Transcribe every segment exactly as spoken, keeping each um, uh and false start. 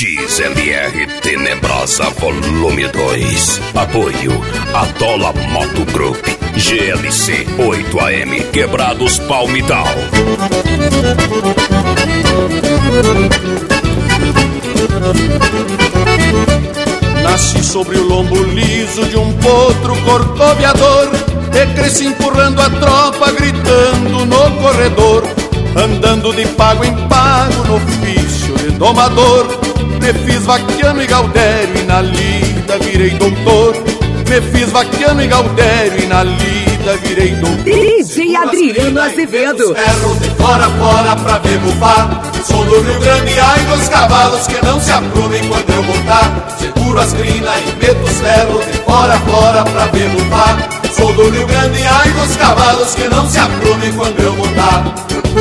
X L R Tenebrosa Volume dois. Apoio Atola Moto Group, G L C oito A M Quebrados Palmital. Nasci sobre o lombo liso de um potro corcoviador e cresci empurrando a tropa, gritando no corredor, andando de pago em pago no ofício de domador. Me fiz vaquiano e gaudério e na lida virei doutor. Me fiz vaquiano e gaudério e na lida virei doutor. D J Adriano Azevedo. Ferro de fora a fora pra ver bufar. Sou do Rio Grande, ai dos cavalos que não se aprumem quando eu montar. Seguro as crinas e meto os ferros de fora a fora pra ver bufar. Sou do Rio Grande, ai dos cavalos que não se aprumem quando eu montar.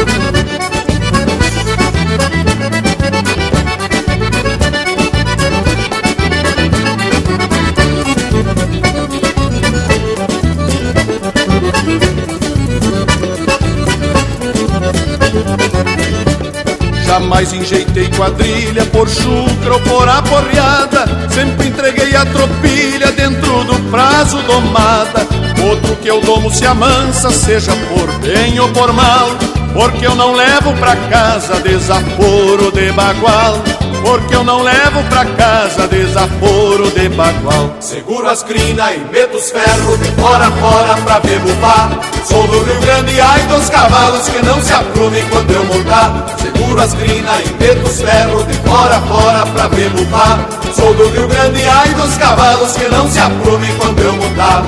Jamais enjeitei quadrilha por chucra ou por aporreada. Sempre entreguei a tropilha dentro do prazo domada. Outro que eu domo se amansa, seja por bem ou por mal, porque eu não levo pra casa desaforo de bagual. Porque eu não levo pra casa desaforo de bagual. Seguro as crinas e meto os ferros de fora a fora pra ver bufar. Sou do Rio Grande, ai dos cavalos que não se aprumem quando eu montar. Seguro as crinas e meto os ferros de fora a fora pra ver bufar. Sou do Rio Grande, ai dos cavalos que não se aprumem quando eu montar.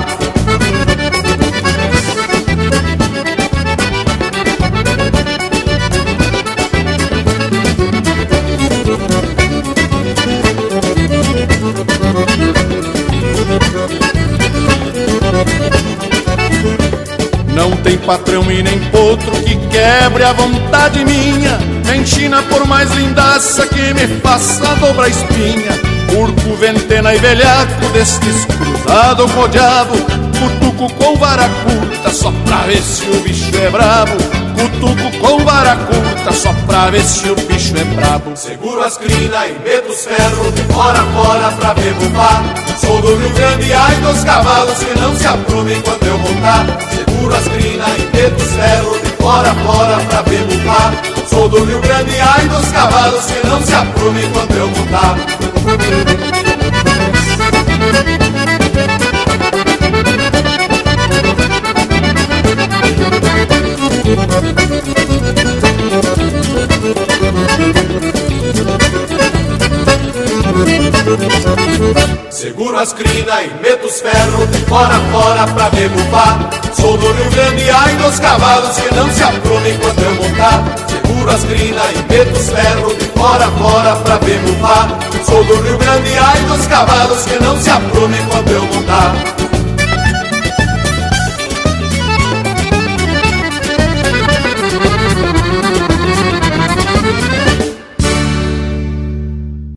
Não tem patrão e nem potro que quebre a vontade minha, nem china por mais lindaça que me faça dobrar espinha. Urco, ventena e velhaco destes cruzado com o diabo, cutuco com vara curta só pra ver se o bicho é brabo. Cutuco com vara curta só pra ver se o bicho é brabo. Seguro as crinas e meto os ferros de fora a fora pra ver bufar. Sou do Rio Grande, ai dos cavalos que não se aprumem quando eu montar. Seguro as crinas e meto os ferros de fora a fora pra ver bufar. Sou do Rio Grande, ai dos cavalos que não se aprumem quando eu montar. Seguro as crinas e meto os ferros de fora a fora pra ver bufar. Sou do Rio Grande, ai dos cavalos que não se aprumem quando eu montar. Seguro as crinas e meto os ferros de fora a fora pra ver bufar. Sou do Rio Grande, ai dos cavalos que não se aprumem quando eu montar.